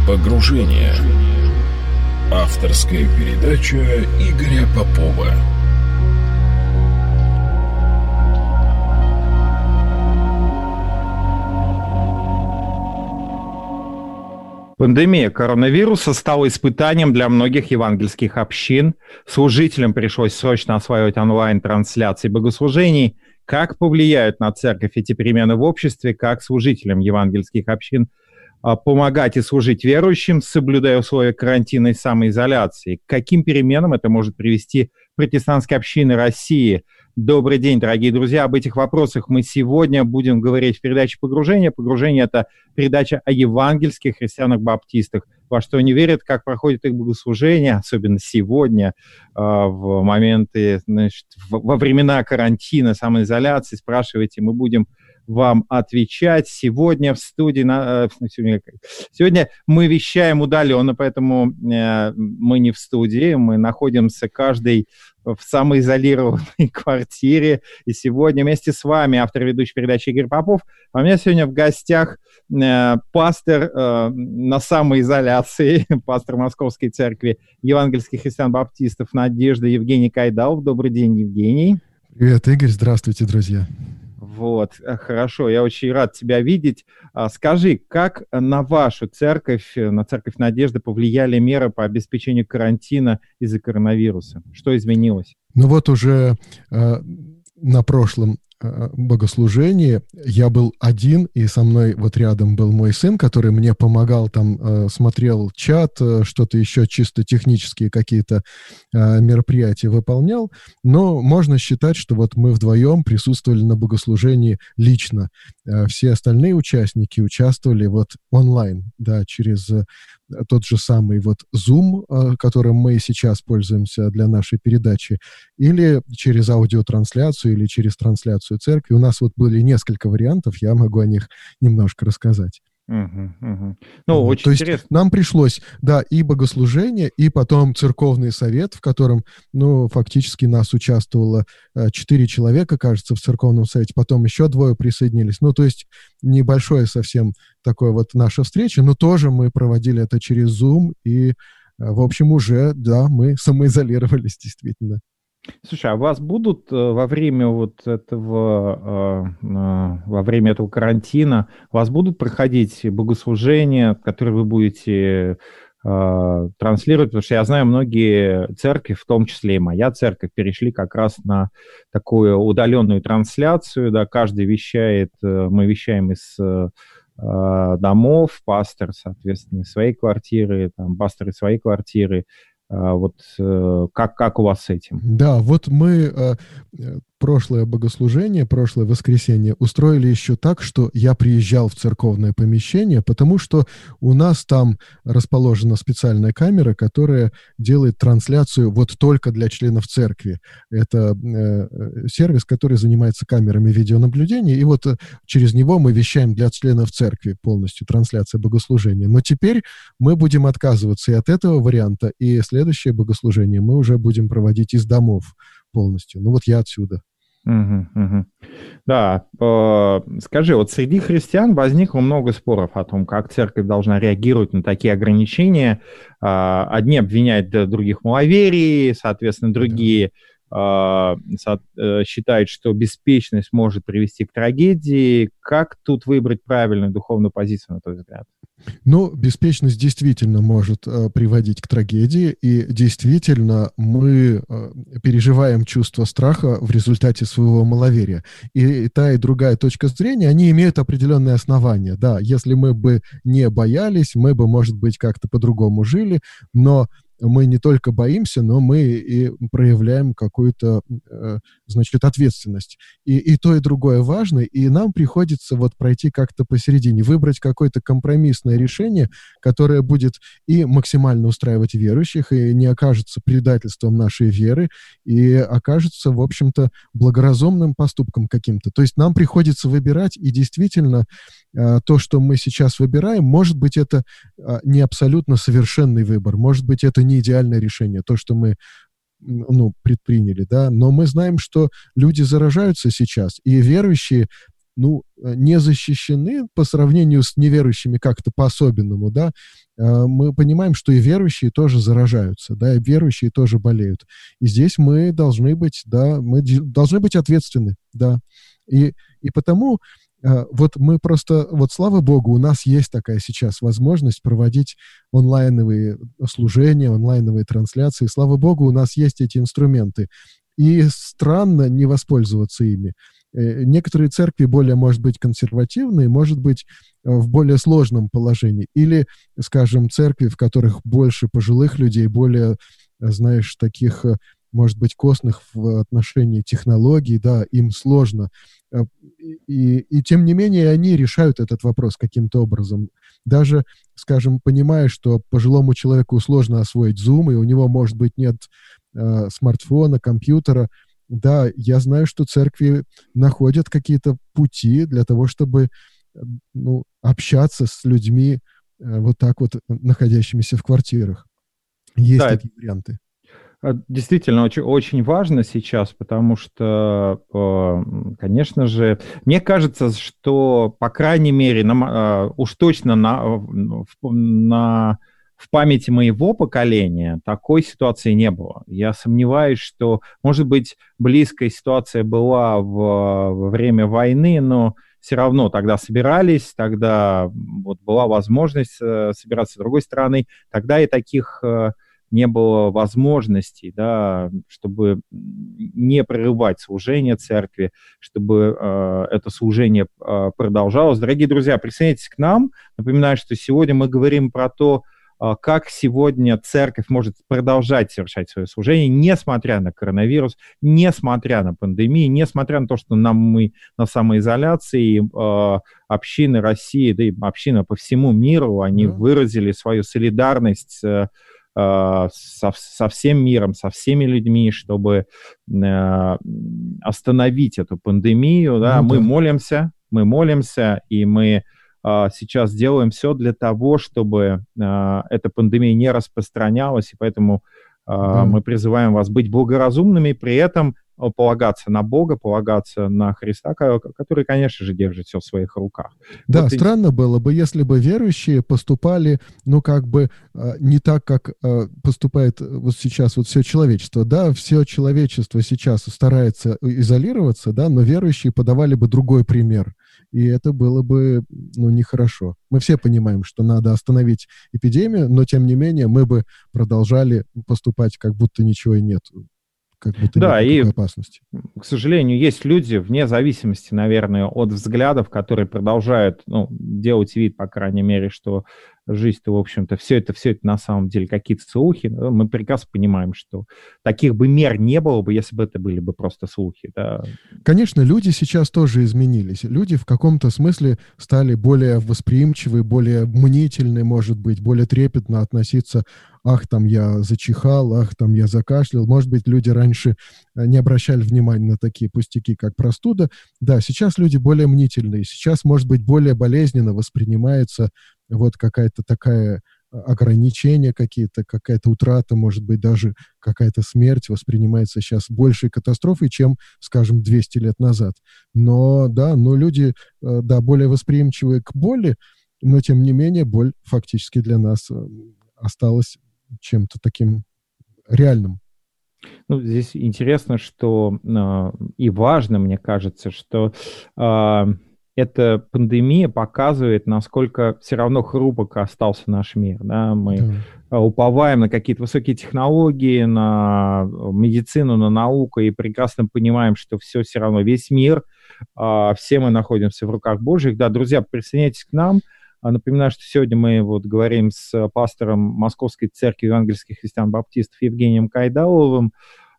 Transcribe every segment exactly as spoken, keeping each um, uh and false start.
Погружение. Авторская передача Игоря Попова. Пандемия коронавируса стала испытанием для многих евангельских общин. Служителям пришлось срочно осваивать онлайн-трансляции богослужений. Как повлияют на церковь эти перемены в обществе, как служителям евангельских общин помогать и служить верующим, соблюдая условия карантина и самоизоляции? К каким переменам это может привести протестантские общины России? Добрый день, дорогие друзья. Об этих вопросах мы сегодня будем говорить в передаче «Погружение». «Погружение» — это передача о евангельских христианах-баптистах, во что они верят, как проходит их богослужение, особенно сегодня, в моменты, значит, во времена карантина, самоизоляции. Спрашивайте, мы будем вам отвечать. Сегодня в студии... Сегодня мы вещаем удаленно, поэтому мы не в студии. Мы находимся каждый в самоизолированной квартире. И сегодня вместе с вами автор ведущей передачи Игорь Попов. А у меня сегодня в гостях э, пастор э, на самоизоляции, пастор Московской церкви евангельских христиан-баптистов Надежда Евгений Кайдалов. Добрый день, Евгений. Привет, Игорь. Здравствуйте, друзья. Вот, хорошо, я очень рад тебя видеть. Скажи, как на вашу церковь, на церковь Надежды повлияли меры по обеспечению карантина из-за коронавируса? Что изменилось? Ну вот уже э, на прошлом э, богослужении я был один, и со мной вот рядом был мой сын, который мне помогал, там э, смотрел чат, э, что-то еще чисто технические какие-то э, мероприятия выполнял. Но можно считать, что вот мы вдвоем присутствовали на богослужении лично. Э, все остальные участники участвовали вот онлайн, да, через э, тот же самый вот Zoom, э, которым мы сейчас пользуемся для нашей передачи, или через аудиотрансляцию, или через трансляцию церкви. У нас вот были несколько вариантов, я могу о них немножко рассказать. Угу, угу. Ну, вот, очень то есть интересно. Нам пришлось, да, и богослужение, и потом церковный совет, в котором, ну, фактически нас участвовало четыре человека, кажется, в церковном совете, потом еще двое присоединились. Ну, то есть небольшое совсем такое вот наша встреча, но тоже мы проводили это через Zoom, и, в общем, уже, да, мы самоизолировались действительно. Слушай, а у вас будут во время вот этого, во время этого карантина, у вас будут проходить богослужения, которые вы будете транслировать? Потому что я знаю, многие церкви, в том числе и моя церковь, перешли как раз на такую удаленную трансляцию, да, каждый вещает, мы вещаем из домов, пастор, соответственно, из своей квартиры, там, пастор из своей квартиры. Вот как, как у вас с этим? Да, вот мы э, прошлое богослужение, прошлое воскресенье устроили еще так, что я приезжал в церковное помещение, потому что у нас там расположена специальная камера, которая делает трансляцию вот только для членов церкви. Это э, сервис, который занимается камерами видеонаблюдения, и вот через него мы вещаем для членов церкви полностью трансляция богослужения. Но теперь мы будем отказываться и от этого варианта, и следующее богослужение мы уже будем проводить из домов полностью. Ну вот я отсюда. Угу, угу. Да, э, скажи, вот среди христиан возникло много споров о том, как церковь должна реагировать на такие ограничения. Э, одни обвиняют других в маловерии, соответственно, другие э, со, э, считают, что беспечность может привести к трагедии. Как тут выбрать правильную духовную позицию, на твой взгляд? Ну, беспечность действительно может э, приводить к трагедии, и действительно мы э, переживаем чувство страха в результате своего маловерия. И, и та, и другая точка зрения, они имеют определенные основания. Да, если мы бы не боялись, мы бы, может быть, как-то по-другому жили, но мы не только боимся, но мы и проявляем какую-то, э, значит, ответственность. И, и то, и другое важно, и нам приходится вот пройти как-то посередине, выбрать какое-то компромиссное решение, которое будет и максимально устраивать верующих, и не окажется предательством нашей веры, и окажется, в общем-то, благоразумным поступком каким-то. То есть нам приходится выбирать, и действительно э, то, что мы сейчас выбираем, может быть, это э, не абсолютно совершенный выбор, может быть, это не идеальное решение, то, что мы ну, предприняли, да, но мы знаем, что люди заражаются сейчас, и верующие ну, не защищены по сравнению с неверующими как-то по-особенному, да, мы понимаем, что и верующие тоже заражаются, да, и верующие тоже болеют. И здесь мы должны быть, да, мы должны быть ответственны, да. И, и потому вот мы просто, вот слава богу, у нас есть такая сейчас возможность проводить онлайновые служения, онлайновые трансляции. Слава богу, у нас есть эти инструменты. И странно не воспользоваться ими. Некоторые церкви более, может быть, консервативные, может быть, в более сложном положении. Или, скажем, церкви, в которых больше пожилых людей, более, знаешь, таких, может быть, костных в отношении технологий, да, им сложно. И, и тем не менее они решают этот вопрос каким-то образом. Даже, скажем, понимая, что пожилому человеку сложно освоить Zoom, и у него, может быть, нет э, смартфона, компьютера, да, я знаю, что церкви находят какие-то пути для того, чтобы, ну, общаться с людьми э, вот так вот, находящимися в квартирах. Есть Да, такие варианты. Действительно, очень, очень важно сейчас, потому что, конечно же, мне кажется, что, по крайней мере, на, уж точно на, на, в памяти моего поколения такой ситуации не было. Я сомневаюсь, что, может быть, близкая ситуация была в, во время войны, но все равно тогда собирались, тогда вот была возможность собираться. С другой стороны, тогда и таких не было возможностей, да, чтобы не прерывать служение церкви, чтобы э, это служение э, продолжалось. Дорогие друзья, присоединяйтесь к нам. Напоминаю, что сегодня мы говорим про то, э, как сегодня церковь может продолжать совершать свое служение, несмотря на коронавирус, несмотря на пандемию, несмотря на то, что нам, мы на самоизоляции, э, общины России, да и общины по всему миру, они да. выразили свою солидарность э, Со, со всем миром, со всеми людьми, чтобы э, остановить эту пандемию. Да? Ну, мы да. молимся, мы молимся, и мы э, сейчас делаем все для того, чтобы э, эта пандемия не распространялась, и поэтому э, да. мы призываем вас быть благоразумными, при этом полагаться на Бога, полагаться на Христа, который, конечно же, держит все в своих руках. Да, вот странно и... было бы, если бы верующие поступали, ну, как бы не так, как поступает вот сейчас вот все человечество. Да, все человечество сейчас старается изолироваться, да, но верующие подавали бы другой пример. И это было бы, ну, нехорошо. Мы все понимаем, что надо остановить эпидемию, но, тем не менее, мы бы продолжали поступать, как будто ничего и нет. Как будто да, нет никакой и, опасности. К сожалению, есть люди, вне зависимости, наверное, от взглядов, которые продолжают, ну, делать вид, по крайней мере, что жизнь-то, в общем-то, все это, все это на самом деле какие-то слухи. Мы прекрасно понимаем, что таких бы мер не было бы, если бы это были бы просто слухи. Да. Конечно, люди сейчас тоже изменились. Люди в каком-то смысле стали более восприимчивы, более мнительны, может быть, более трепетно относиться. Ах, там я зачихал, ах, там я закашлял. Может быть, люди раньше не обращали внимания на такие пустяки, как простуда. Да, сейчас люди более мнительные. Сейчас, может быть, более болезненно воспринимается вот какая-то такая ограничения какие-то, какая-то утрата, может быть, даже какая-то смерть воспринимается сейчас большей катастрофой, чем, скажем, двести лет назад. Но, да, но люди, да, более восприимчивы к боли, но, тем не менее, боль фактически для нас осталась чем-то таким реальным. Ну, здесь интересно, что э, и важно, мне кажется, что э, эта пандемия показывает, насколько все равно хрупок остался наш мир. Да? Мы да. уповаем на какие-то высокие технологии, на медицину, на науку, и прекрасно понимаем, что все все равно, весь мир, э, все мы находимся в руках Божьих. Да, друзья, присоединяйтесь к нам. Напоминаю, что сегодня мы вот говорим с пастором Московской церкви евангельских христиан-баптистов Евгением Кайдаловым,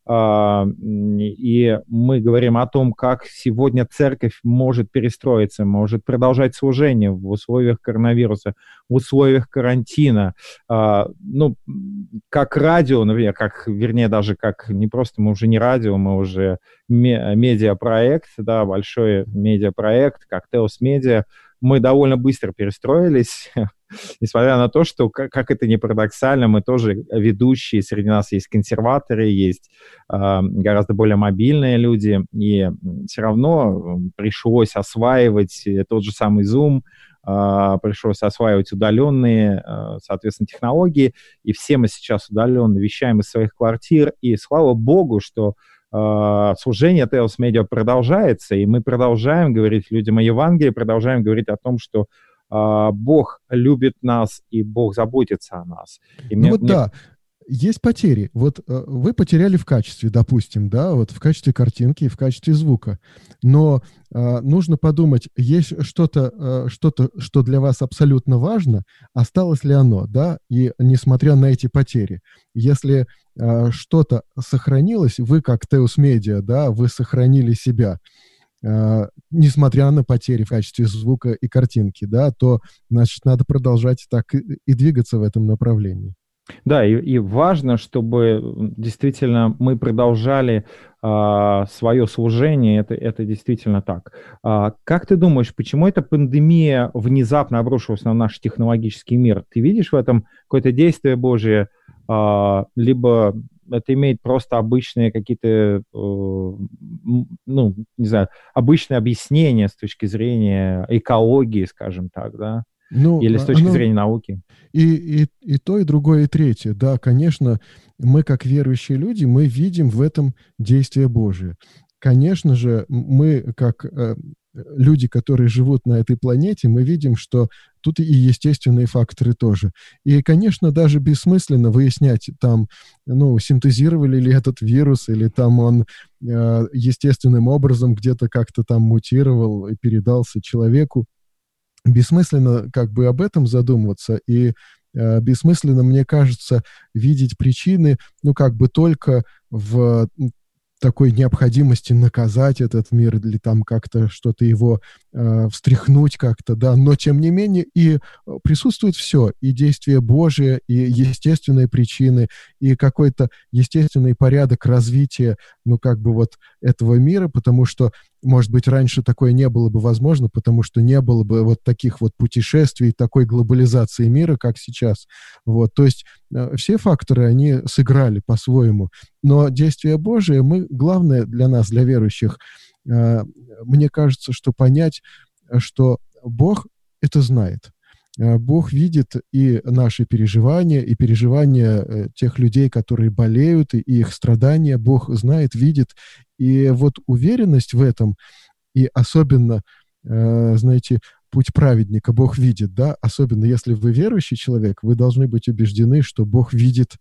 и мы говорим о том, как сегодня церковь может перестроиться, может продолжать служение в условиях коронавируса, в условиях карантина. Ну, как радио, например, как, вернее, даже как не просто мы уже не радио, мы уже медиапроект, да, большой медиапроект, как Теос Медиа. Мы довольно быстро перестроились, Несмотря на то, что, как, как это ни парадоксально, мы тоже ведущие, среди нас есть консерваторы, есть э, гораздо более мобильные люди, и все равно пришлось осваивать тот же самый Zoom, э, пришлось осваивать удаленные, э, соответственно, технологии, и все мы сейчас удаленно вещаем из своих квартир, и слава богу, что Uh, служение Teos Media продолжается, и мы продолжаем говорить людям о Евангелии, продолжаем говорить о том, что uh, Бог любит нас, и Бог заботится о нас. И ну мне, вот мне... да, есть потери. Вот uh, вы потеряли в качестве, допустим, да, вот в качестве картинки и в качестве звука. Но uh, нужно подумать, есть что-то, uh, что-то, что для вас абсолютно важно, осталось ли оно, да, и несмотря на эти потери. Если uh, что-то сохранилось, вы как Teos Media, да, вы сохранили себя, Uh, несмотря на потери в качестве звука и картинки, да, то, значит, надо продолжать так и, и двигаться в этом направлении. Да, и, и важно, чтобы действительно мы продолжали а, свое служение, это, это действительно так. А, как ты думаешь, почему эта пандемия внезапно обрушилась на наш технологический мир? Ты видишь в этом какое-то действие Божие, а, либо это имеет просто обычные какие-то, э, ну, не знаю, обычные объяснения с точки зрения экологии, скажем так, да? Ну, или с точки оно... зрения науки? И, и, и то, и другое, и третье. Да, конечно, мы, как верующие люди, мы видим в этом действие Божие. Конечно же, мы, как э, люди, которые живут на этой планете, мы видим, что тут и естественные факторы тоже. И, конечно, даже бессмысленно выяснять, там, ну, синтезировали ли этот вирус, или там он э, естественным образом где-то как-то там мутировал и передался человеку. Бессмысленно как бы об этом задумываться, и э, бессмысленно, мне кажется, видеть причины, ну, как бы только в такой необходимости наказать этот мир или там как-то что-то его э, встряхнуть как-то, да, но тем не менее и присутствует все, и действие Божие, и естественные причины, и какой-то естественный порядок развития, ну, как бы вот этого мира, потому что, может быть, раньше такое не было бы возможно, потому что не было бы вот таких вот путешествий, такой глобализации мира, как сейчас. Вот, то есть э, все факторы, они сыграли по-своему, но действие Божие, мы, главное для нас, для верующих, э, мне кажется, что понять, что Бог это знает. Бог видит и наши переживания, и переживания тех людей, которые болеют, и их страдания. Бог знает, видит. И вот уверенность в этом, и особенно, знаете, путь праведника Бог видит, да, особенно если вы верующий человек, вы должны быть убеждены, что Бог видит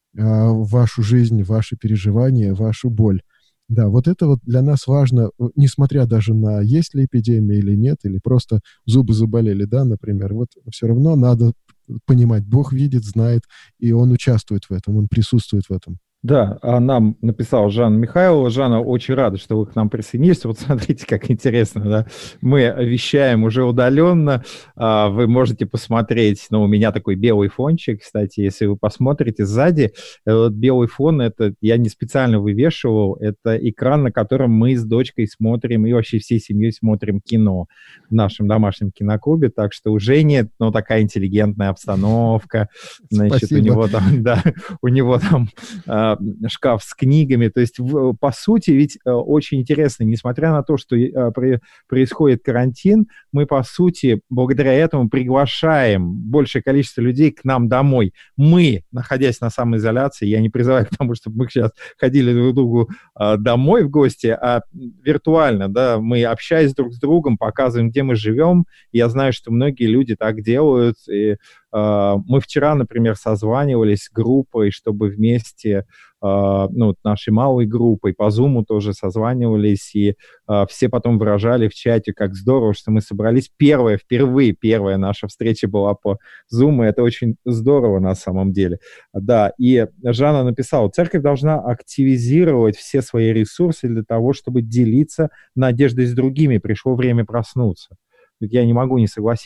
вашу жизнь, ваши переживания, вашу боль. Да, вот это вот для нас важно, несмотря даже на есть ли эпидемия или нет, или просто зубы заболели, да, например, вот все равно надо понимать, Бог видит, знает, и Он участвует в этом, Он присутствует в этом. Да, а нам написал Жанна Михайлова. Жанна, очень рада, что вы к нам присоединились. Вот смотрите, как интересно, да. Мы вещаем уже удаленно. Вы можете посмотреть, ну, у меня такой белый фончик, кстати, если вы посмотрите сзади, вот белый фон, это я не специально вывешивал, это экран, на котором мы с дочкой смотрим и вообще всей семьей смотрим кино в нашем домашнем киноклубе, так что у Жени, ну, такая интеллигентная обстановка, значит, Спасибо. у него там, да, у него там шкаф с книгами, то есть, в, по сути, ведь э, очень интересно, несмотря на то, что э, при, происходит карантин, мы, по сути, благодаря этому приглашаем большее количество людей к нам домой. Мы, находясь на самоизоляции, я не призываю к тому, чтобы мы сейчас ходили друг к другу э, домой в гости, а виртуально, да, мы, общаясь друг с другом, показываем, где мы живем. Я знаю, что многие люди так делают, и мы вчера, например, созванивались с группой, чтобы вместе, ну, нашей малой группой по Zoom тоже созванивались, и все потом выражали в чате, как здорово, что мы собрались. Первая, впервые первая наша встреча была по Zoom, и это очень здорово на самом деле. Да, и Жанна написала, церковь должна активизировать все свои ресурсы для того, чтобы делиться надеждой с другими. Пришло время проснуться. Я не могу не согласиться.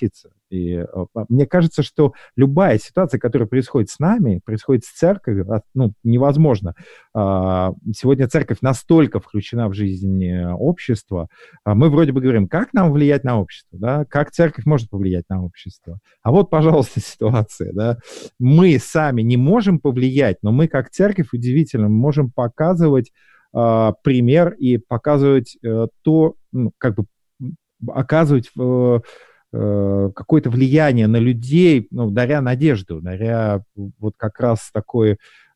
И мне кажется, что любая ситуация, которая происходит с нами, происходит с церковью, ну, невозможно. Сегодня церковь настолько включена в жизнь общества. Мы вроде бы говорим, как нам влиять на общество, да? Как церковь может повлиять на общество. А вот, пожалуйста, ситуация, да? Мы сами не можем повлиять, но мы как церковь, удивительно, можем показывать э, пример и показывать э, то, ну, как бы оказывать э, э, какое-то влияние на людей, ну, даря надежду, даря вот как раз такое...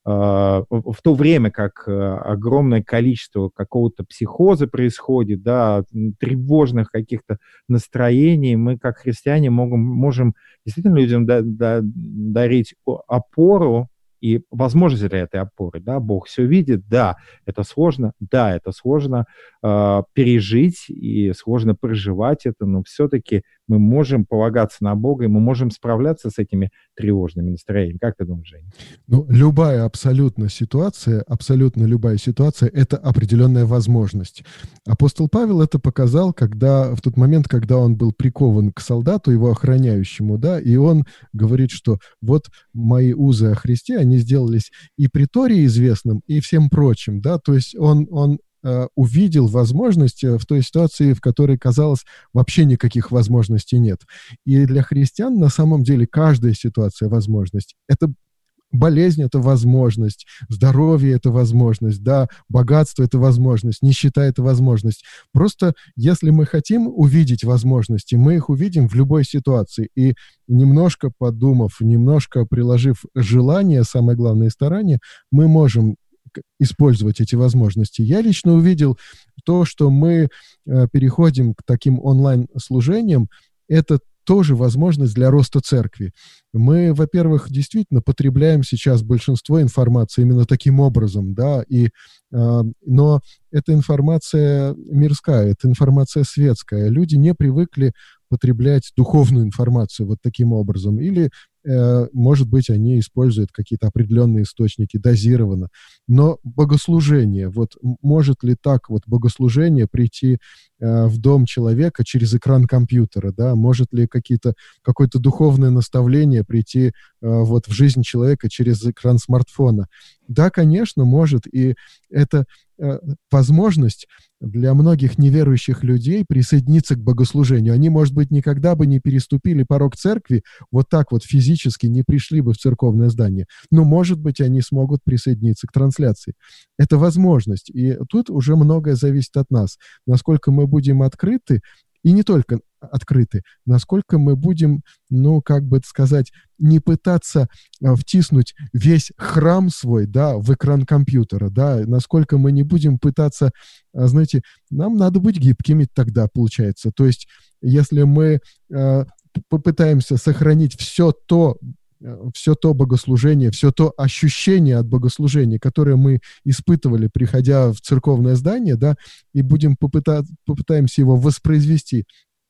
в то время как огромное количество какого-то психоза происходит, да, тревожных каких-то настроений, мы как христиане можем, можем действительно людям да, да, дарить опору и возможность для этой опоры. Да? Бог все видит, да, это сложно, да, это сложно э, пережить и сложно проживать это, но все-таки мы можем полагаться на Бога, и мы можем справляться с этими тревожными настроениями. Как ты думаешь, Женя? Ну, любая абсолютно ситуация, абсолютно любая ситуация — это определенная возможность. Апостол Павел это показал, когда, в тот момент, когда он был прикован к солдату, его охраняющему, да, и он говорит, что вот мои узы о Христе, они сделались и притории известным, и всем прочим, да, то есть он, он увидел возможность в той ситуации, в которой, казалось, вообще никаких возможностей нет. И для христиан на самом деле каждая ситуация — возможность. Это болезнь — это возможность, здоровье — это возможность, да, богатство — это возможность, нищета — это возможность. Просто если мы хотим увидеть возможности, мы их увидим в любой ситуации. И немножко подумав, немножко приложив желание, самое главное, старание, мы можем использовать эти возможности. Я лично увидел то, что мы э, переходим к таким онлайн-служениям, это тоже возможность для роста церкви. Мы, во-первых, действительно потребляем сейчас большинство информации именно таким образом, да, и, э, но эта информация мирская, это информация светская. Люди не привыкли потреблять духовную информацию вот таким образом. Или, э, может быть, они используют какие-то определенные источники дозированно. Но богослужение, вот может ли так вот богослужение прийти э, в дом человека через экран компьютера, да? Может ли какие-то, какое-то духовное наставление прийти э, вот в жизнь человека через экран смартфона? Да, конечно, может. И это э, возможность для многих неверующих людей присоединиться к богослужению. Они, может быть, никогда бы не переступили порог церкви, вот так вот физически не пришли бы в церковное здание, но, может быть, они смогут присоединиться к трансляции. Это возможность. И тут уже многое зависит от нас. Насколько мы будем открыты, и не только открыты, насколько мы будем, ну, как бы сказать, не пытаться а, втиснуть весь храм свой, да, в экран компьютера, да, насколько мы не будем пытаться, а, знаете, нам надо быть гибкими тогда, получается. То есть, если мы а, попытаемся сохранить все то, все то богослужение, все то ощущение от богослужения, которое мы испытывали, приходя в церковное здание, да, и будем попыта- попытаемся его воспроизвести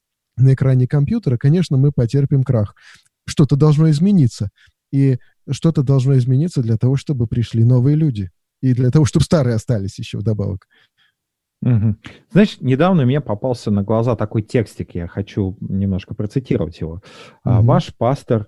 на экране компьютера, конечно, мы потерпим крах. Что-то должно измениться. И что-то должно измениться для того, чтобы пришли новые люди. И для того, чтобы старые остались еще вдобавок. Угу. Знаешь, недавно мне попался на глаза такой текстик, я хочу немножко процитировать его. Угу. Ваш пастор,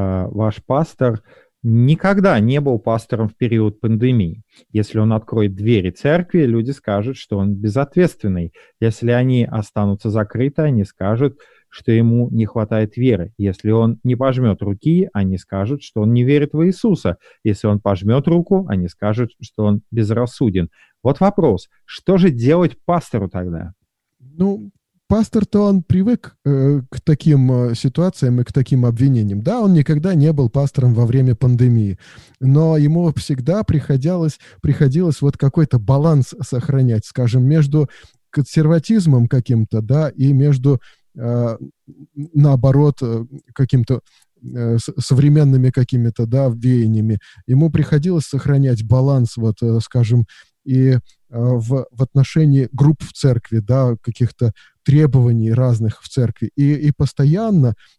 ваш пастор никогда не был пастором в период пандемии. Если он откроет двери церкви, люди скажут, что он безответственный. Если они останутся закрыты, они скажут, что ему не хватает веры. Если он не пожмет руки, они скажут, что он не верит в Иисуса. Если он пожмет руку, они скажут, что он безрассуден. Вот вопрос, что же делать пастору тогда? Ну, пастор-то он привык э, к таким э, ситуациям и к таким обвинениям. Да, он никогда не был пастором во время пандемии, но ему всегда приходилось, приходилось вот какой-то баланс сохранять, скажем, между консерватизмом каким-то, да, и между, э, наоборот, каким-то э, современными какими-то, да, веяниями. Ему приходилось сохранять баланс, вот, э, скажем, и в, в отношении групп в церкви, да, каких-то требований разных в церкви. И, и постоянно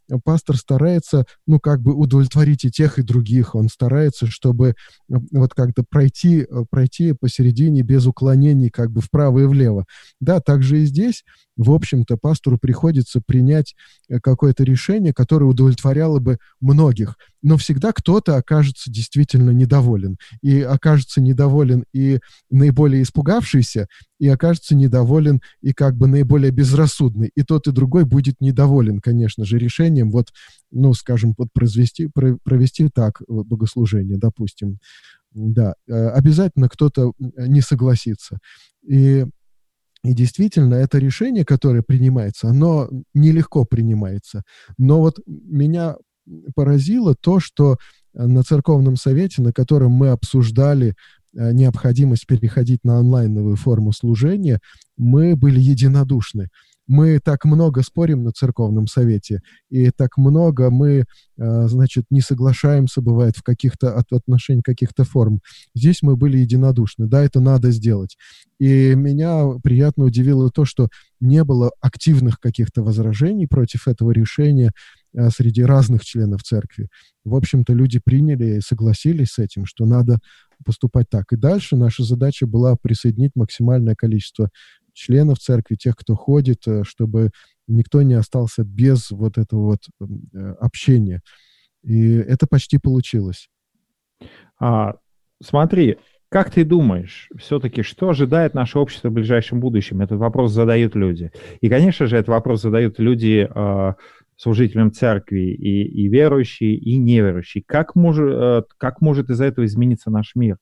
пастор старается, ну, как бы удовлетворить и тех, и других. Он старается, чтобы вот как-то пройти, пройти посередине без уклонений как бы вправо и влево. Да, также и здесь, в общем-то, пастору приходится принять какое-то решение, которое удовлетворяло бы многих. Но всегда кто-то окажется действительно недоволен. И окажется недоволен и наиболее испугавшийся, и окажется недоволен и как бы наиболее безрассудный. И тот, и другой будет недоволен, конечно же, решением вот, ну, скажем, вот произвести, провести так богослужение, допустим. Да, обязательно кто-то не согласится. И И действительно, это решение, которое принимается, оно нелегко принимается. Но вот меня поразило то, что на церковном совете, на котором мы обсуждали необходимость переходить на онлайновую форму служения, мы были единодушны. Мы так много спорим на церковном совете, и так много мы, значит, не соглашаемся, бывает, в каких-то от отношении каких-то форм. Здесь мы были единодушны. Да, это надо сделать. И меня приятно удивило то, что не было активных каких-то возражений против этого решения среди разных членов церкви. В общем-то, люди приняли и согласились с этим, что надо поступать так. И дальше наша задача была присоединить максимальное количество членов церкви, тех, кто ходит, чтобы никто не остался без вот этого вот общения. И это почти получилось. А, смотри, как ты думаешь, все-таки, что ожидает наше общество в ближайшем будущем? Этот вопрос задают люди. И, конечно же, этот вопрос задают люди, э, служителям церкви, и, и верующие, и неверующие. Как может, э, как может из-за этого измениться наш мир?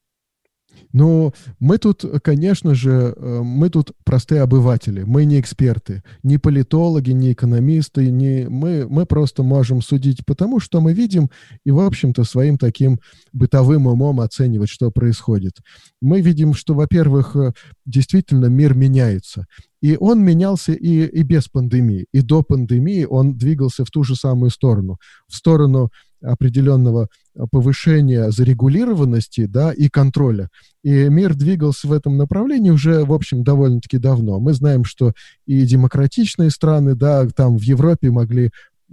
Ну, мы тут, конечно же, мы тут простые обыватели, мы не эксперты, не политологи, не экономисты, не... Мы, мы просто можем судить потому, что мы видим, и, в общем-то, своим таким бытовым умом оценивать, что происходит. Мы видим, что, во-первых, действительно мир меняется. И он менялся и, и без пандемии, и до пандемии он двигался в ту же самую сторону, в сторону определенного повышения зарегулированности, да, и контроля. И мир двигался в этом направлении уже, в общем, довольно-таки давно. Мы знаем, что и демократичные страны, да, там в Европе могли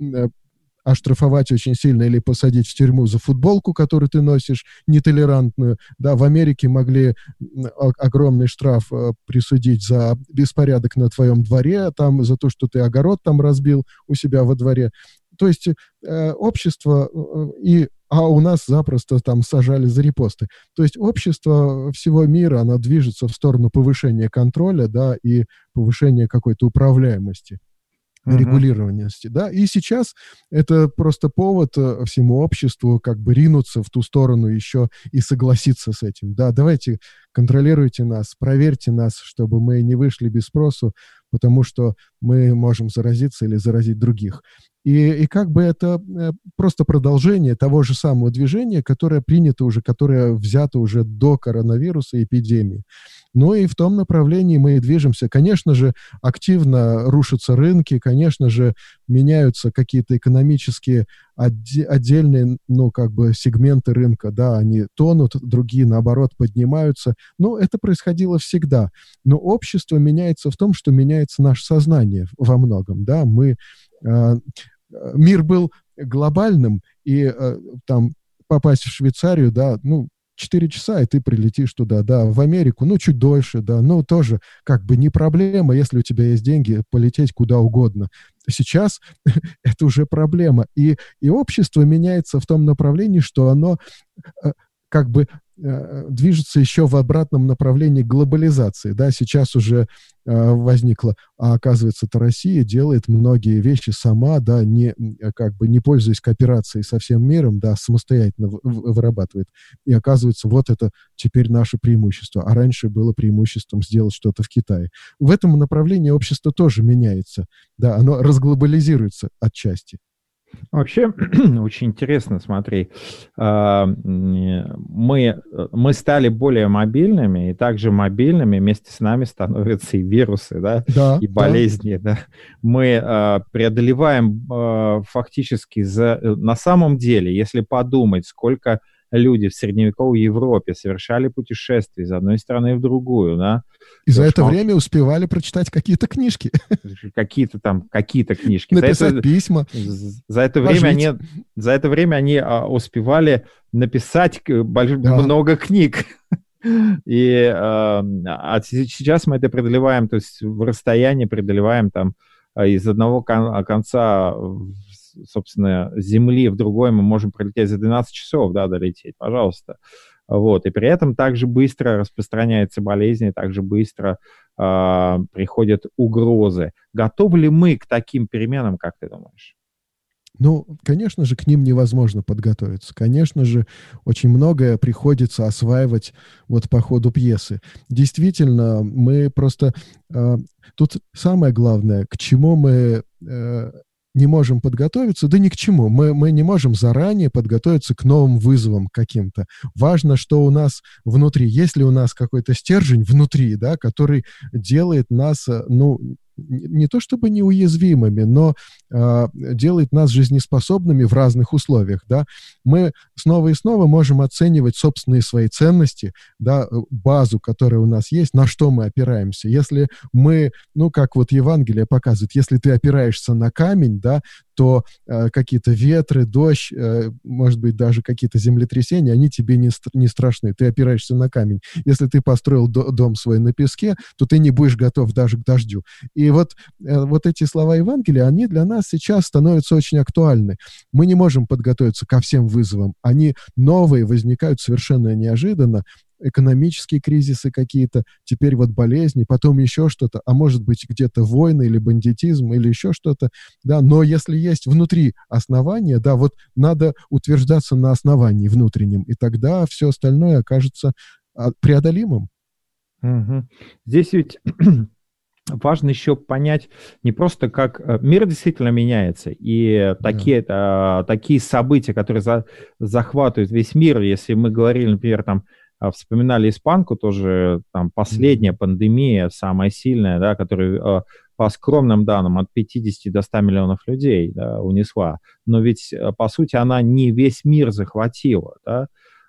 оштрафовать очень сильно или посадить в тюрьму за футболку, которую ты носишь, нетолерантную. Да, в Америке могли огромный штраф присудить за беспорядок на твоем дворе, там, за то, что ты огород там разбил у себя во дворе. То есть э, общество, э, и, а у нас запросто там сажали за репосты. То есть общество всего мира, оно движется в сторону повышения контроля, да, и повышения какой-то управляемости, uh-huh. регулированности, да. И сейчас это просто повод всему обществу как бы ринуться в ту сторону еще и согласиться с этим. Да, давайте контролируйте нас, проверьте нас, чтобы мы не вышли без спросу, потому что мы можем заразиться или заразить других. И, и как бы это просто продолжение того же самого движения, которое принято уже, которое взято уже до коронавируса, эпидемии. Ну и в том направлении мы и движемся. Конечно же, активно рушатся рынки, конечно же, меняются какие-то экономические отде- отдельные, ну, как бы сегменты рынка, да, они тонут, другие, наоборот, поднимаются. Ну, это происходило всегда. Но общество меняется в том, что меняется наше сознание во многом, да, мы... Мир был глобальным, и там попасть в Швейцарию, да, ну, четыре часа, и ты прилетишь туда, да, в Америку, ну, чуть дольше, да, ну, тоже как бы не проблема, если у тебя есть деньги, полететь куда угодно. Сейчас это уже проблема, и, и общество меняется в том направлении, что оно как бы движется еще в обратном направлении глобализации, да, сейчас уже э, возникло, а оказывается-то Россия делает многие вещи сама, да, не, как бы не пользуясь кооперацией со всем миром, да, самостоятельно в, в, вырабатывает, и оказывается, вот это теперь наше преимущество, а раньше было преимуществом сделать что-то в Китае. В этом направлении общество тоже меняется, да, оно разглобализируется отчасти. Вообще, очень интересно, смотри, мы, мы стали более мобильными, и также мобильными вместе с нами становятся и вирусы, да, да и болезни, да. Да. Мы преодолеваем фактически, за, на самом деле, если подумать, сколько люди в средневековой Европе совершали путешествия из одной страны в другую, да. И за это время успевали прочитать какие-то книжки. Какие-то там, какие-то книжки. Написать это, письма. За это время они, за это время они а, успевали написать больш... да. много книг. И а, а сейчас мы это преодолеваем, то есть в расстоянии преодолеваем там из одного кон- конца, собственно, Земли в другой мы можем пролететь за двенадцать часов, да, долететь, пожалуйста. Вот. И при этом также быстро распространяются болезни, также быстро э, приходят угрозы. Готовы ли мы к таким переменам, как ты думаешь? Ну, конечно же, к ним невозможно подготовиться. Конечно же, очень многое приходится осваивать вот по ходу пьесы. Действительно, мы просто... Э, тут самое главное, к чему мы... Э, не можем подготовиться, да ни к чему. Мы, мы не можем заранее подготовиться к новым вызовам каким-то. Важно, что у нас внутри. Есть ли у нас какой-то стержень внутри, да, который делает нас, ну, не то чтобы неуязвимыми, но э, делает нас жизнеспособными в разных условиях, да. Мы снова и снова можем оценивать собственные свои ценности, да, базу, которая у нас есть, на что мы опираемся. Если мы, ну, как вот Евангелие показывает, если ты опираешься на камень, да, то э, какие-то ветры, дождь, э, может быть, даже какие-то землетрясения, они тебе не, ст- не страшны, ты опираешься на камень. Если ты построил до- дом свой на песке, то ты не будешь готов даже к дождю. И вот, э, вот эти слова Евангелия, они для нас сейчас становятся очень актуальны. Мы не можем подготовиться ко всем вызовам. Они новые, возникают совершенно неожиданно. Экономические кризисы какие-то, теперь вот болезни, потом еще что-то, а может быть где-то войны или бандитизм или еще что-то, да, но если есть внутри основания, да, вот надо утверждаться на основании внутреннем, и тогда все остальное окажется преодолимым. Угу. Здесь ведь важно еще понять не просто как мир действительно меняется, и да. такие, а, такие события, которые за, захватывают весь мир, если мы говорили, например, там, вспоминали испанку, тоже там последняя mm-hmm. пандемия, самая сильная, да, которая по скромным данным от пятидесяти до ста миллионов людей, да, унесла. Но ведь, по сути, она не весь мир захватила, да.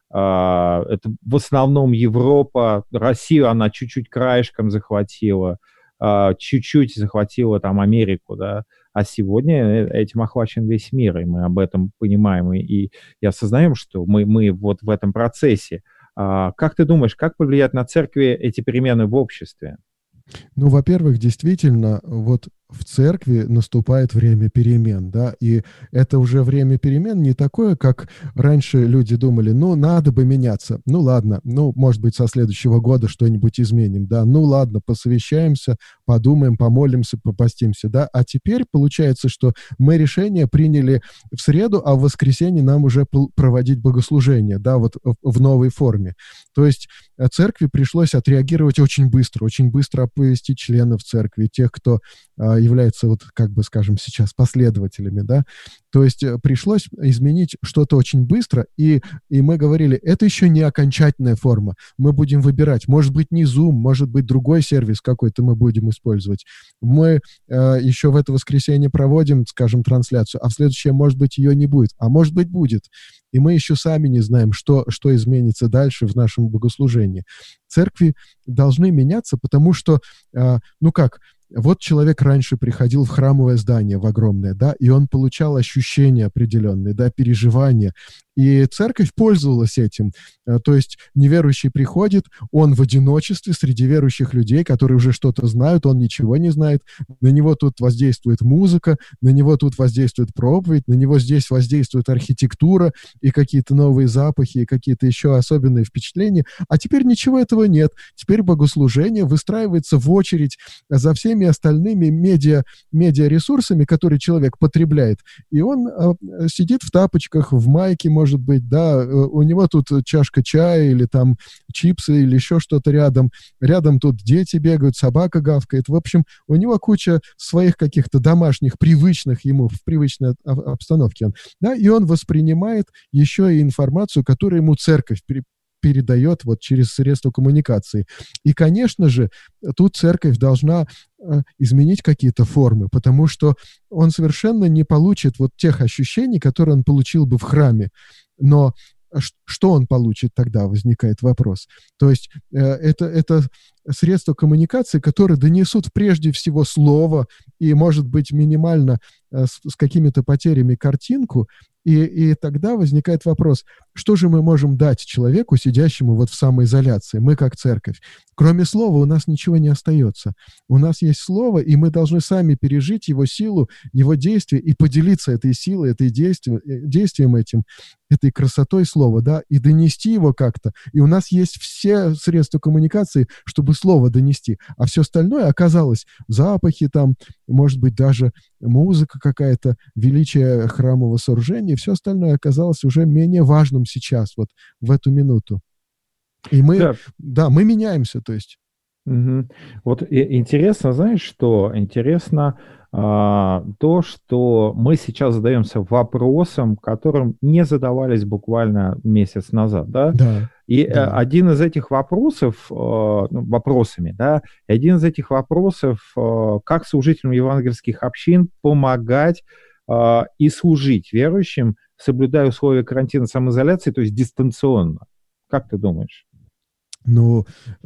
Это в основном Европа, Россию она чуть-чуть краешком захватила, чуть-чуть захватила там Америку, да. А сегодня этим охвачен весь мир, и мы об этом понимаем, и, и осознаем, что мы, мы вот в этом процессе. Как ты думаешь, как повлияют на церкви эти перемены в обществе? Ну, во-первых, действительно, вот в церкви наступает время перемен, да, и это уже время перемен не такое, как раньше люди думали, ну, надо бы меняться, ну, ладно, ну, может быть, со следующего года что-нибудь изменим, да, ну, ладно, посовещаемся, подумаем, помолимся, попастимся, да, а теперь получается, что мы решение приняли в среду, а в воскресенье нам уже проводить богослужение, да, вот в новой форме, то есть церкви пришлось отреагировать очень быстро, очень быстро оповестить членов церкви, тех, кто является, вот, как бы, скажем, сейчас последователями, да, то есть пришлось изменить что-то очень быстро, и, и мы говорили, это еще не окончательная форма, мы будем выбирать, может быть, не Zoom, может быть, другой сервис какой-то мы будем использовать. Мы э, еще в это воскресенье проводим, скажем, трансляцию, а в следующее, может быть, ее не будет, а может быть, будет. И мы еще сами не знаем, что, что изменится дальше в нашем богослужении. Церкви должны меняться, потому что, э, ну как, вот человек раньше приходил в храмовое здание, в огромное, да, и он получал ощущения определенные, да, переживания, и церковь пользовалась этим. То есть неверующий приходит, он в одиночестве среди верующих людей, которые уже что-то знают, он ничего не знает, на него тут воздействует музыка, на него тут воздействует проповедь, на него здесь воздействует архитектура и какие-то новые запахи, и какие-то еще особенные впечатления, а теперь ничего этого нет. Теперь богослужение выстраивается в очередь за всеми остальными медиа, медиаресурсами, которые человек потребляет, и он э, сидит в тапочках, в майке, может быть, да, у него тут чашка чая или там чипсы или еще что-то рядом, рядом тут дети бегают, собака гавкает, в общем, у него куча своих каких-то домашних, привычных ему, в привычной обстановке, да, и он воспринимает еще и информацию, которую ему церковь передает вот через средства коммуникации. И, конечно же, тут церковь должна э, изменить какие-то формы, потому что он совершенно не получит вот тех ощущений, которые он получил бы в храме. Но что он получит тогда, возникает вопрос. То есть это, это средства коммуникации, которые донесут прежде всего слово и, может быть, минимально с, с какими-то потерями картинку, и, и тогда возникает вопрос, что же мы можем дать человеку, сидящему вот в самоизоляции, мы как церковь? Кроме слова у нас ничего не остается. У нас есть слово, и мы должны сами пережить его силу, его действие и поделиться этой силой, этой действием, действием этим, этой красотой слова, да, и донести его как-то. И у нас есть все средства коммуникации, чтобы слово донести. А все остальное оказалось запахи там, может быть, даже музыка какая-то, величие храмового сооружения, все остальное оказалось уже менее важным сейчас, вот в эту минуту. И мы, да, да мы меняемся, то есть. Угу. Вот и, интересно, знаешь, что? Интересно а, то, что мы сейчас задаемся вопросом, которым не задавались буквально месяц назад, да? Да. И да. один из этих вопросов, ну, вопросами, да, один из этих вопросов, как служителям евангельских общин помогать и служить верующим, соблюдая условия карантина, самоизоляции, то есть дистанционно. Как ты думаешь? Ну,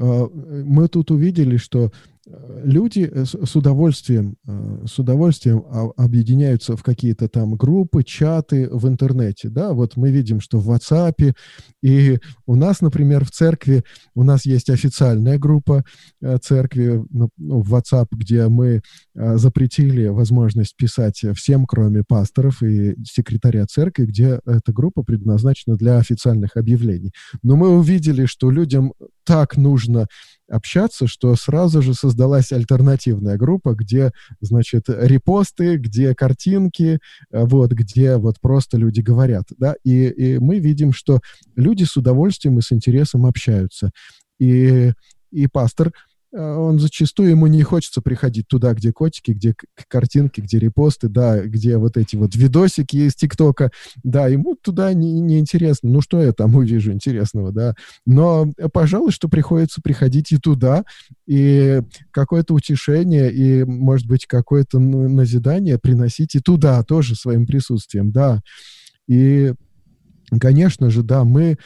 мы тут увидели, что люди с удовольствием, с удовольствием объединяются в какие-то там группы, чаты в интернете, да, вот мы видим, что в WhatsApp, и у нас, например, в церкви, у нас есть официальная группа церкви, ну, в WhatsApp, где мы запретили возможность писать всем, кроме пасторов и секретаря церкви, где эта группа предназначена для официальных объявлений. Но мы увидели, что людям так нужно общаться, что сразу же создалась альтернативная группа, где, значит, репосты, где картинки, вот, где вот просто люди говорят, да, и, и мы видим, что люди с удовольствием и с интересом общаются. И, и пастор, он зачастую, ему не хочется приходить туда, где котики, где картинки, где репосты, да, где вот эти вот видосики из ТикТока, да, ему туда не, не интересно. Ну, что я там увижу интересного, да. Но, пожалуй, что приходится приходить и туда, и какое-то утешение, и, может быть, какое-то назидание приносить и туда тоже своим присутствием, да. И конечно же, да, мы,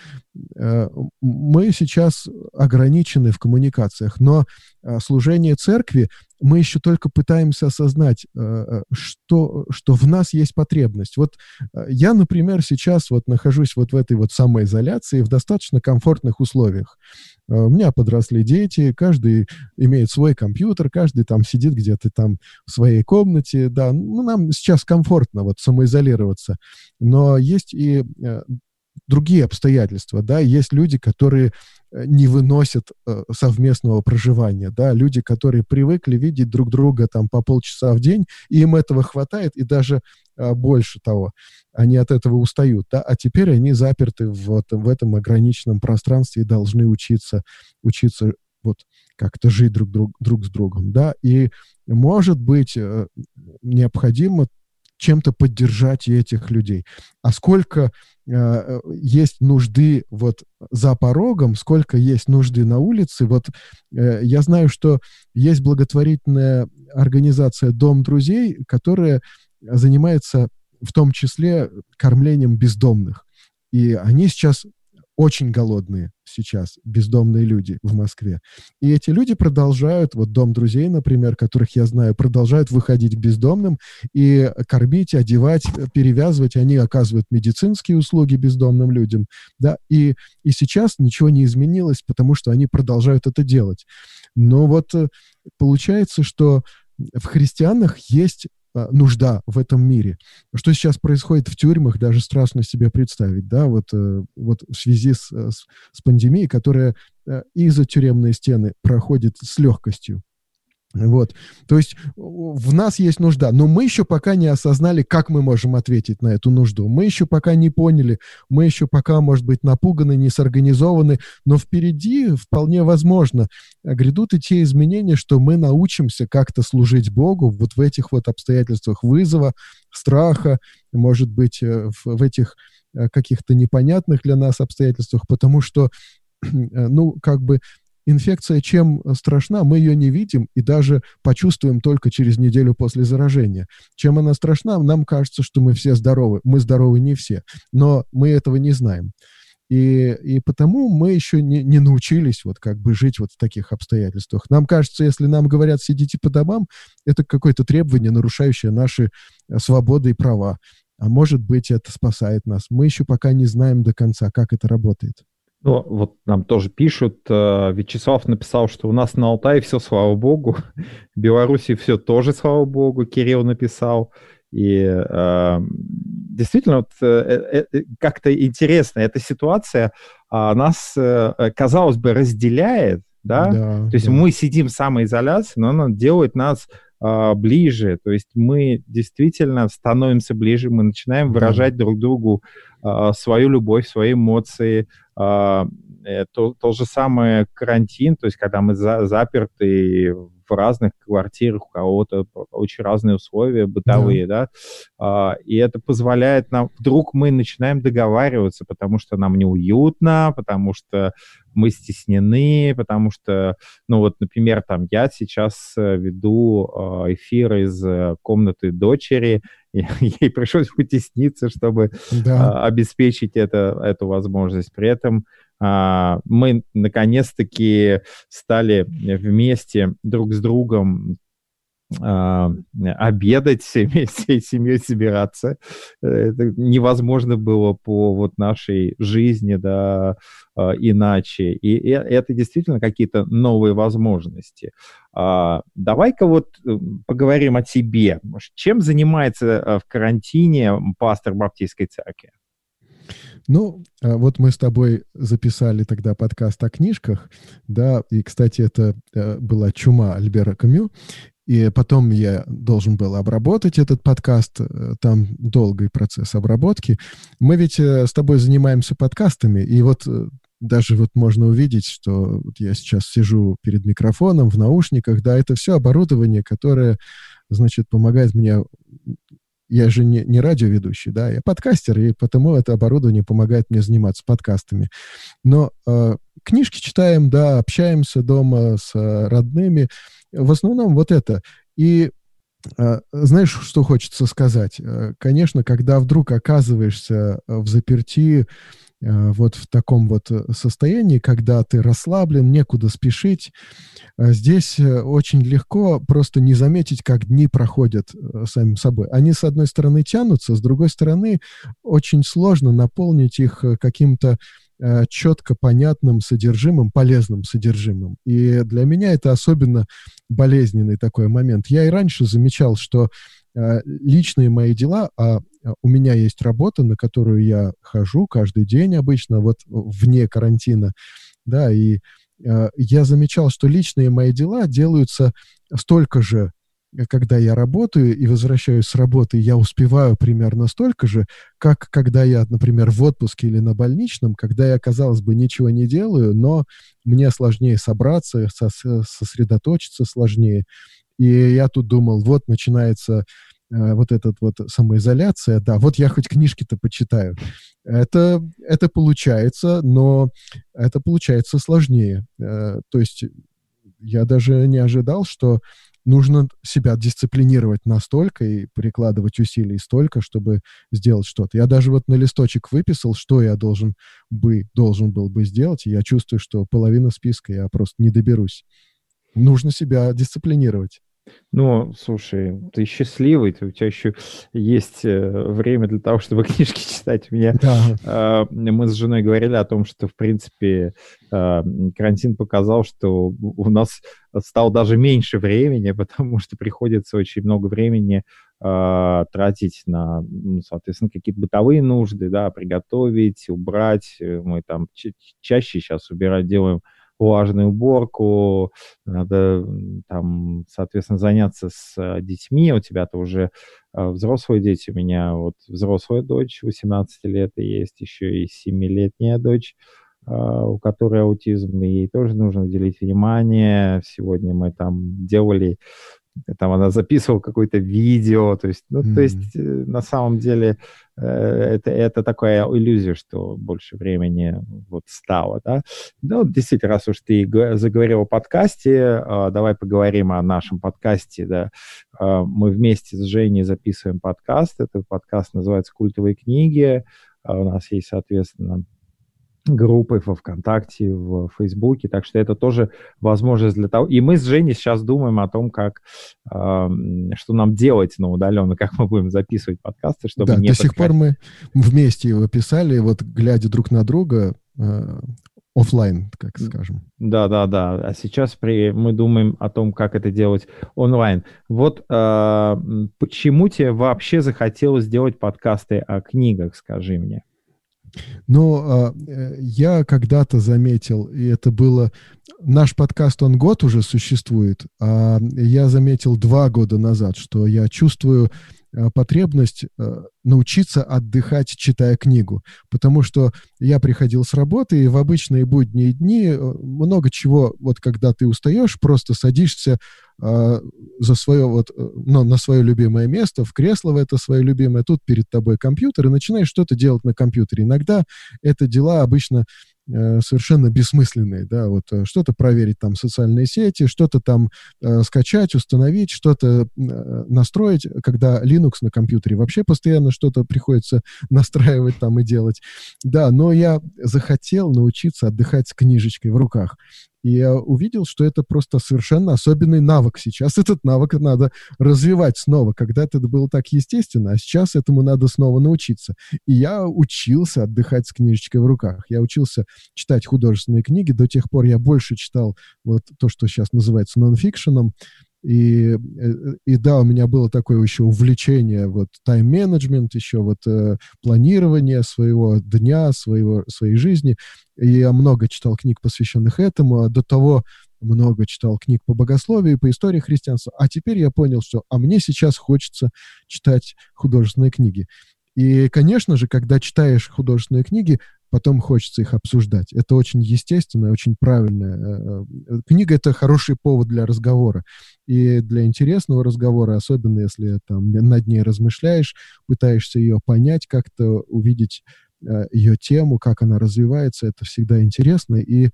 мы сейчас ограничены в коммуникациях, но служение церкви мы еще только пытаемся осознать, что, что в нас есть потребность. Вот я, например, сейчас вот нахожусь вот в этой вот самоизоляции в достаточно комфортных условиях. У меня подросли дети, каждый имеет свой компьютер, каждый там сидит где-то там в своей комнате, да, ну, нам сейчас комфортно вот самоизолироваться, но есть и э, другие обстоятельства, да, есть люди, которые не выносят э, совместного проживания, да, люди, которые привыкли видеть друг друга там по полчаса в день, и им этого хватает, и даже э, больше того, они от этого устают, да, а теперь они заперты в, в этом ограниченном пространстве и должны учиться, учиться вот как-то жить друг, друг, друг с другом, да, и, может быть, э, необходимо чем-то поддержать этих людей. А сколько э, есть нужды вот за порогом, сколько есть нужды на улице, вот э, я знаю, что есть благотворительная организация «Дом друзей», которая занимается в том числе кормлением бездомных. И они сейчас очень голодные сейчас, бездомные люди в Москве. И эти люди продолжают, вот Дом друзей, например, которых я знаю, продолжают выходить к бездомным и кормить, одевать, перевязывать. Они оказывают медицинские услуги бездомным людям. Да? И, и сейчас ничего не изменилось, потому что они продолжают это делать. Но вот получается, что в христианах есть нужда в этом мире. Что сейчас происходит в тюрьмах, даже страшно себе представить, да, вот, вот в связи с, с, с пандемией, которая и за тюремные стены проходит с легкостью. Вот. То есть в нас есть нужда, но мы еще пока не осознали, как мы можем ответить на эту нужду. Мы еще пока не поняли, мы еще пока, может быть, напуганы, не сорганизованы, но впереди вполне возможно грядут и те изменения, что мы научимся как-то служить Богу вот в этих вот обстоятельствах вызова, страха, может быть, в, в этих каких-то непонятных для нас обстоятельствах, потому что, ну, как бы, инфекция чем страшна, мы ее не видим и даже почувствуем только через неделю после заражения. Чем она страшна, нам кажется, что мы все здоровы. Мы здоровы не все, но мы этого не знаем. И, и потому мы еще не, не научились вот как бы жить вот в таких обстоятельствах. Нам кажется, если нам говорят «сидите по домам», это какое-то требование, нарушающее наши свободы и права. А может быть, это спасает нас. Мы еще пока не знаем до конца, как это работает. Ну, вот нам тоже пишут, э, Вячеслав написал, что у нас на Алтае все, слава богу, в Беларуси все тоже, слава богу, Кирилл написал. И э, действительно, вот, э, э, как-то интересно, эта ситуация э, нас, э, казалось бы, разделяет, да? Да, То есть да. мы сидим в самоизоляции, но она делает нас э, ближе, то есть мы действительно становимся ближе, мы начинаем выражать Да. друг другу э, свою любовь, свои эмоции. Uh, то, то же самое карантин, то есть когда мы за, заперты в разных квартирах, у кого-то очень разные условия бытовые, да, да? Uh, и это позволяет нам, вдруг мы начинаем договариваться, потому что нам неуютно, потому что мы стеснены, потому что, ну вот, например, там я сейчас веду uh, эфир из комнаты дочери, и ей пришлось потесниться, чтобы Да. uh, обеспечить это, эту возможность. При этом uh, мы наконец-таки стали вместе друг с другом Uh, обедать, всей, всей семьей собираться. Это невозможно было по вот нашей жизни, да, uh, иначе. И, и это действительно какие-то новые возможности. Uh, давай-ка вот поговорим о тебе. Чем занимается в карантине пастор Баптистской церкви? Ну, вот мы с тобой записали тогда подкаст о книжках, да, и, кстати, это была «Чума» Альбера Камю, и потом я должен был обработать этот подкаст, там долгий процесс обработки. Мы ведь с тобой занимаемся подкастами, и вот даже вот можно увидеть, что вот я сейчас сижу перед микрофоном в наушниках, да, это все оборудование, которое, значит, помогает мне. Я же не, не радиоведущий, да, я подкастер, и потому это оборудование помогает мне заниматься подкастами. Но э, книжки читаем, да, общаемся дома с э, родными. В основном вот это. И э, знаешь, что хочется сказать? Э, конечно, когда вдруг оказываешься в заперти, э, вот в таком вот состоянии, когда ты расслаблен, некуда спешить, э, здесь очень легко просто не заметить, как дни проходят э, сами собой. Они, с одной стороны, тянутся, с другой стороны, очень сложно наполнить их каким-то четко понятным содержимым, полезным содержимым. И для меня это особенно болезненный такой момент. Я и раньше замечал, что э, личные мои дела, а у меня есть работа, на которую я хожу каждый день обычно, вот вне карантина, да, и э, я замечал, что личные мои дела делаются столько же, когда я работаю и возвращаюсь с работы, я успеваю примерно столько же, как когда я, например, в отпуске или на больничном, когда я, казалось бы, ничего не делаю, но мне сложнее собраться, сосредоточиться сложнее. И я тут думал, вот начинается э, вот эта вот самоизоляция, да, вот я хоть книжки-то почитаю. Это, это получается, но это получается сложнее. Э, то есть я даже не ожидал, что нужно себя дисциплинировать настолько и прикладывать усилий столько, чтобы сделать что-то. Я даже вот на листочек выписал, что я должен, бы, должен был бы сделать, и я чувствую, что половина списка я просто не доберусь. Нужно себя дисциплинировать. Ну, слушай, ты счастливый, ты, у тебя еще есть время для того, чтобы книжки читать. У меня, да. э, мы с женой говорили о том, что, в принципе, э, карантин показал, что у нас стало даже меньше времени, потому что приходится очень много времени э, тратить на, ну, соответственно, какие-то бытовые нужды, да, приготовить, убрать. Мы там ча- чаще сейчас убирать делаем влажную уборку, надо там, соответственно, заняться с детьми. У тебя-то уже взрослые дети, у меня вот взрослая дочь восемнадцати лет, и есть еще и семилетняя дочь, у которой аутизм, и ей тоже нужно уделить внимание. Сегодня мы там делали, там она записывала какое-то видео, то есть, ну, mm-hmm. то есть на самом деле это, это такая иллюзия, что больше времени вот стало, да. Ну, действительно, раз уж ты заговорил о подкасте, давай поговорим о нашем подкасте, да. Мы вместе с Женей записываем подкаст, этот подкаст называется «Культовые книги», у нас есть, соответственно, группы во ВКонтакте, в Фейсбуке, так что это тоже возможность для того. И мы с Женей сейчас думаем о том, как, э, что нам делать на удаленно, как мы будем записывать подкасты, чтобы да, не до сих подкрась... пор мы вместе его писали, вот глядя друг на друга, э, офлайн, как скажем. Да, да, да. А сейчас при... мы думаем о том, как это делать онлайн. Вот э, почему тебе вообще захотелось сделать подкасты о книгах, скажи мне? Ну, я когда-то заметил, и это было... Наш подкаст, он год уже существует, а я заметил два года назад, что я чувствую потребность научиться отдыхать, читая книгу. Потому что я приходил с работы, и в обычные будние дни много чего, вот когда ты устаешь, просто садишься э, за свое, вот, ну, на свое любимое место, в кресло в это свое любимое, тут перед тобой компьютер, и начинаешь что-то делать на компьютере. Иногда это дела обычно совершенно бессмысленные, да, вот что-то проверить там социальные сети, что-то там э, скачать, установить, что-то э, настроить, когда Linux на компьютере вообще постоянно что-то приходится настраивать там и делать. Да, но я захотел научиться отдыхать с книжечкой в руках. И я увидел, что это просто совершенно особенный навык. Сейчас этот навык надо развивать снова. Когда-то это было так естественно, а сейчас этому надо снова научиться. И я учился отдыхать с книжечкой в руках. Я учился читать художественные книги. До тех пор я больше читал вот то, что сейчас называется нонфикшеном. И, и да, у меня было такое еще увлечение, вот тайм-менеджмент, еще вот э, планирование своего дня, своего, своей жизни. И я много читал книг, посвященных этому, а до того много читал книг по богословию, по истории христианства. А теперь я понял, что а мне сейчас хочется читать художественные книги. И, конечно же, когда читаешь художественные книги, потом хочется их обсуждать. Это очень естественно, очень правильно. Книга — это хороший повод для разговора. И для интересного разговора, особенно если там над ней размышляешь, пытаешься ее понять, как-то увидеть ее тему, как она развивается, это всегда интересно. И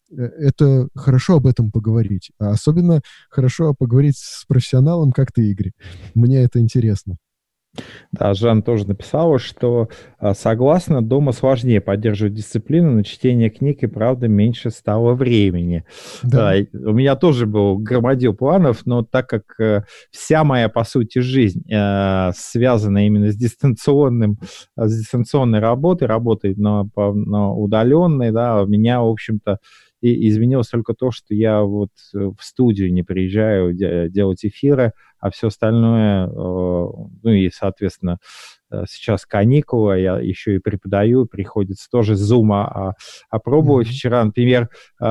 это хорошо об этом поговорить. А особенно хорошо поговорить с профессионалом, как ты, Игорь. Мне это интересно. Да, Жан тоже написала, что согласно, дома сложнее поддерживать дисциплину, на чтение книг и, правда, меньше стало времени. Да. У меня тоже был громадил планов, но так как вся моя, по сути, жизнь связана именно с дистанционным, с дистанционной работой, работой на, на удаленной, да, у меня, в общем-то, и изменилось только то, что я вот в студию не приезжаю делать эфиры, а все остальное, ну и, соответственно, сейчас каникулы, я еще и преподаю, приходится тоже Zoom опробовать. Mm-hmm. Вчера, например,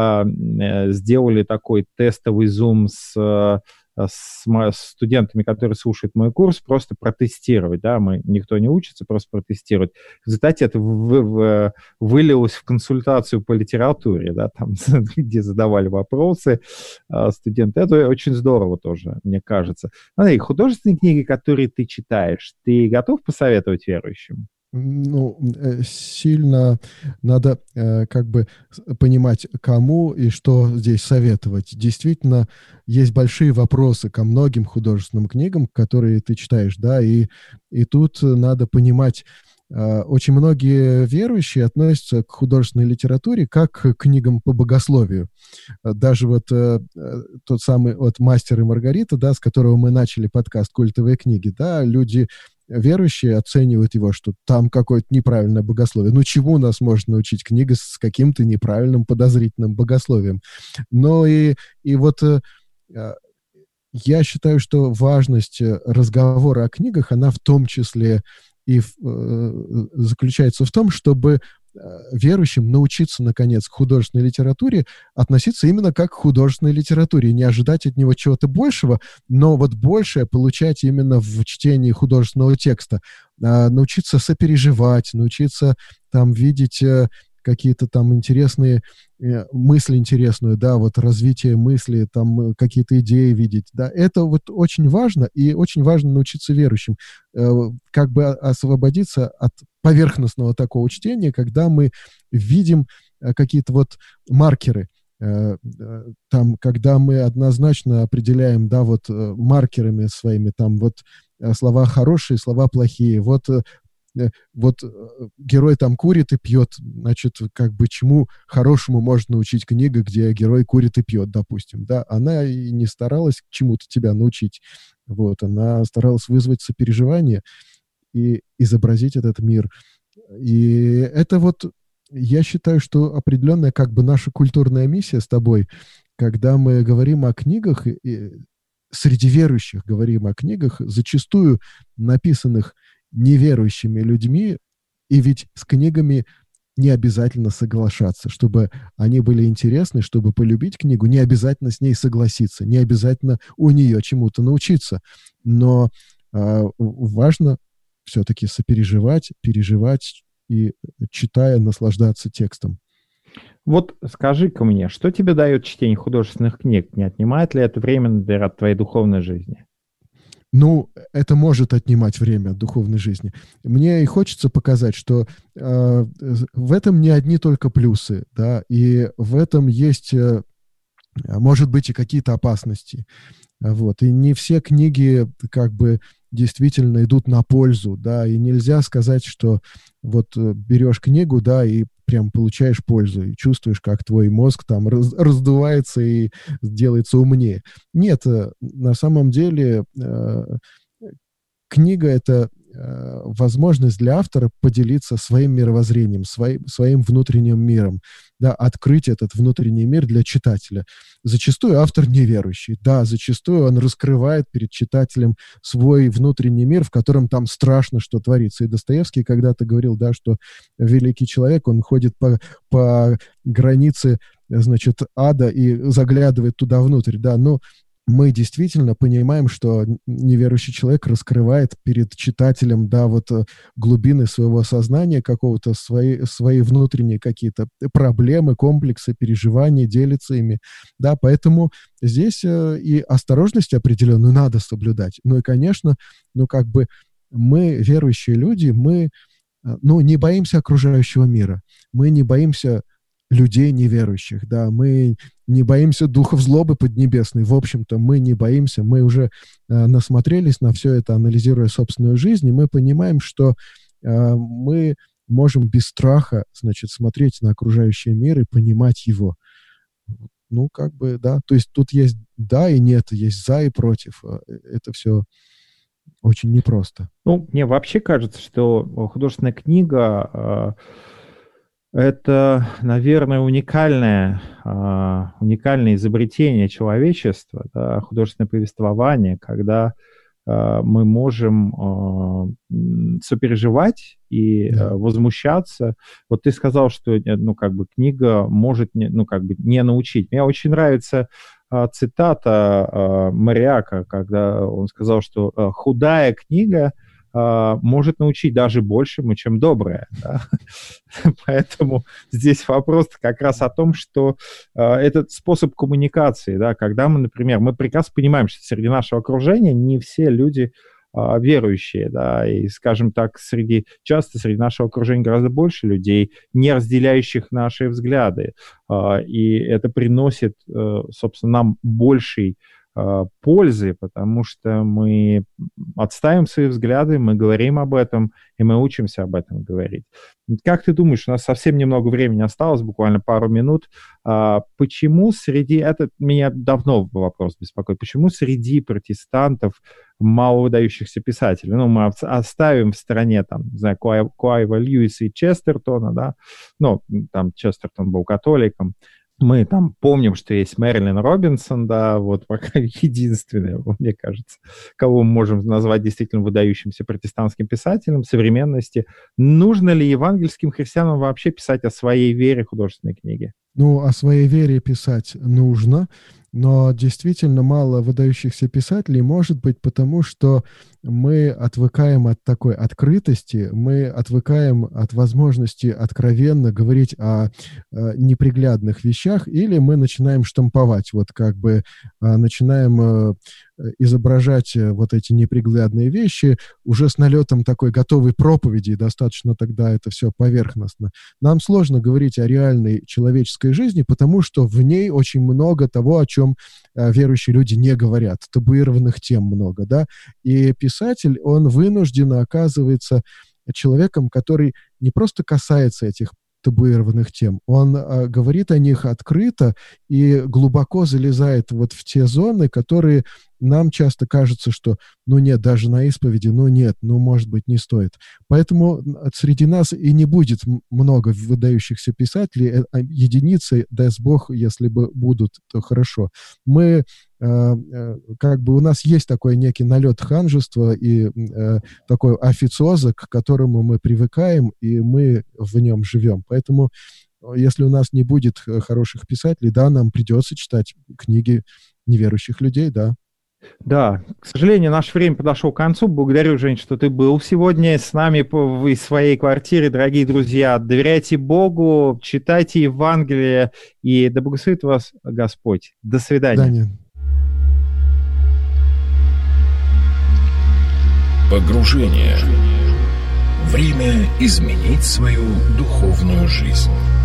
сделали такой тестовый Zoom с... с студентами, которые слушают мой курс, просто протестировать, да, мы, никто не учится, просто протестировать. В результате это в, в, вылилось в консультацию по литературе, да, там, где задавали вопросы студенты. Это очень здорово тоже, мне кажется. Смотри, художественные книги, которые ты читаешь, ты готов посоветовать верующим? Ну, сильно надо э, как бы понимать, кому и что здесь советовать. Действительно, есть большие вопросы ко многим художественным книгам, которые ты читаешь, да, и, и тут надо понимать, э, очень многие верующие относятся к художественной литературе как к книгам по богословию. Даже вот э, тот самый вот «Мастер и Маргарита», да, с которого мы начали подкаст «Культовые книги», да, люди... верующие оценивают его, что там какое-то неправильное богословие. Ну, чему нас может научить книга с каким-то неправильным, подозрительным богословием? Но и, и вот э, я считаю, что важность разговора о книгах, она в том числе и э, заключается в том, чтобы верующим научиться, наконец, к художественной литературе относиться именно как к художественной литературе, не ожидать от него чего-то большего, но вот большее получать именно в чтении художественного текста, научиться сопереживать, научиться там видеть какие-то там интересные мысли интересную, да, вот развитие мысли, там какие-то идеи видеть, да, это вот очень важно, и очень важно научиться верующим как бы освободиться от поверхностного такого чтения, когда мы видим какие-то вот маркеры, там, когда мы однозначно определяем, да, вот маркерами своими, там вот слова хорошие, слова плохие, вот вот герой там курит и пьет, значит, как бы чему хорошему может научить книга, где герой курит и пьет, допустим, да, она и не старалась к чему-то тебя научить, вот, она старалась вызвать сопереживание и изобразить этот мир. И это вот, я считаю, что определенная как бы наша культурная миссия с тобой, когда мы говорим о книгах, и среди верующих говорим о книгах, зачастую написанных неверующими людьми, и ведь с книгами не обязательно соглашаться. Чтобы они были интересны, чтобы полюбить книгу, не обязательно с ней согласиться, не обязательно у нее чему-то научиться. Но э, важно все-таки сопереживать, переживать и, читая, наслаждаться текстом. Вот скажи-ка мне, что тебе дает чтение художественных книг? Не отнимает ли это время, например, от твоей духовной жизни? Ну, это может отнимать время от духовной жизни. Мне и хочется показать, что э, в этом не одни только плюсы, да, и в этом есть, э, может быть, и какие-то опасности. Вот. И не все книги как бы действительно идут на пользу, да, и нельзя сказать, что вот берешь книгу, да, и прям получаешь пользу, и чувствуешь, как твой мозг там раз, раздувается и делается умнее. Нет, на самом деле э, книга — это э, возможность для автора поделиться своим мировоззрением, своим, своим внутренним миром, да, открыть этот внутренний мир для читателя. Зачастую автор неверующий, да, зачастую он раскрывает перед читателем свой внутренний мир, в котором там страшно, что творится. И Достоевский когда-то говорил, да, что великий человек, он ходит по, по границе, значит, ада и заглядывает туда внутрь, да, но мы действительно понимаем, что неверующий человек раскрывает перед читателем, да, вот глубины своего сознания, какого-то свои, свои внутренние какие-то проблемы, комплексы, переживания, делится ими, да, поэтому здесь и осторожность определенную надо соблюдать. Ну и, конечно, ну как бы мы, верующие люди, мы, ну, не боимся окружающего мира, мы не боимся людей неверующих, да, мы не боимся духов злобы поднебесной, в общем-то, мы не боимся, мы уже э, насмотрелись на все это, анализируя собственную жизнь, и мы понимаем, что э, мы можем без страха, значит, смотреть на окружающий мир и понимать его. Ну, как бы, да, то есть тут есть да и нет, есть за и против, это все очень непросто. Ну, мне вообще кажется, что художественная книга э, это, наверное, уникальное, э, уникальное изобретение человечества, да, художественное повествование, когда э, мы можем э, сопереживать и Да. э, возмущаться. Вот ты сказал, что, ну, как бы книга может, не, ну, как бы не научить. Мне очень нравится э, цитата э, Мариака, когда он сказал, что э, худая книга может научить даже большему, чем доброе. Да? Поэтому здесь вопрос как раз о том, что э, этот способ коммуникации, да, когда мы, например, мы прекрасно понимаем, что среди нашего окружения не все люди э, верующие, да, и, скажем так, среди, часто среди нашего окружения гораздо больше людей, не разделяющих наши взгляды, э, и это приносит, э, собственно, нам больший пользы, потому что мы отстаиваем свои взгляды, мы говорим об этом, и мы учимся об этом говорить. Как ты думаешь, у нас совсем немного времени осталось, буквально пару минут, почему среди, это меня давно вопрос беспокоит, почему среди протестантов мало выдающихся писателей? Ну, мы оставим в стороне, там, не знаю, Клайва Льюиса и Честертона, да, ну, там Честертон был католиком. Мы там помним, что есть Мэрилин Робинсон, да, вот пока единственная, мне кажется, кого мы можем назвать действительно выдающимся протестантским писателем современности. Нужно ли евангельским христианам вообще писать о своей вере художественной книги? Ну, о своей вере писать нужно, но действительно мало выдающихся писателей, может быть, потому что мы отвыкаем от такой открытости, мы отвыкаем от возможности откровенно говорить о, о неприглядных вещах, или мы начинаем штамповать, вот как бы начинаем изображать вот эти неприглядные вещи уже с налетом такой готовой проповеди, достаточно тогда это все поверхностно. Нам сложно говорить о реальной человеческой жизни, потому что в ней очень много того, о чем верующие люди не говорят, табуированных тем много, да, и писатель, он вынужден, оказывается, человеком, который не просто касается этих табуированных тем, он а, говорит о них открыто и глубоко залезает вот в те зоны, которые нам часто кажется, что, ну нет, даже на исповеди, ну нет, ну, может быть, не стоит. Поэтому среди нас и не будет много выдающихся писателей, единицы, даст Бог, если бы будут, то хорошо. Мы, как бы, у нас есть такой некий налет ханжества и такой официоза, к которому мы привыкаем, и мы в нем живем. Поэтому если у нас не будет хороших писателей, да, нам придется читать книги неверующих людей, да. Да, к сожалению, наше время подошло к концу. Благодарю, Жень, что ты был сегодня с нами в своей квартире. Дорогие друзья, доверяйте Богу, читайте Евангелие, и да благословит вас Господь. До свидания. Даня. Погружение. Время изменить свою духовную жизнь.